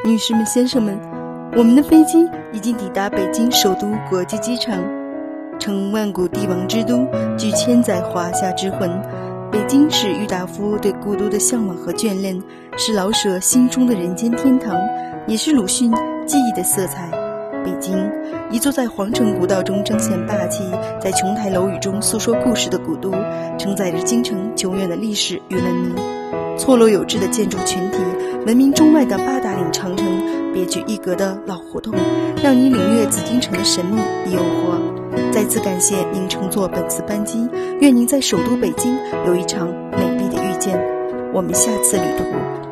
女士们、先生们，我们的飞机已经抵达北京首都国际机场。称万古帝王之都，具千载华夏之魂。北京是郁达夫对故都的向往和眷恋，是老舍心中的人间天堂，也是鲁迅记忆的色彩。北京，一座在皇城古道中彰显霸气，在琼台楼宇中诉说故事的古都，承载着京城久远的历史与文明。错落有致的建筑群体，闻名中外的八达岭长城，别具一格的老胡同，让你领略紫禁城的神秘与诱惑。再次感谢您乘坐本次班机，愿您在首都北京有一场美丽的遇见。我们下次旅途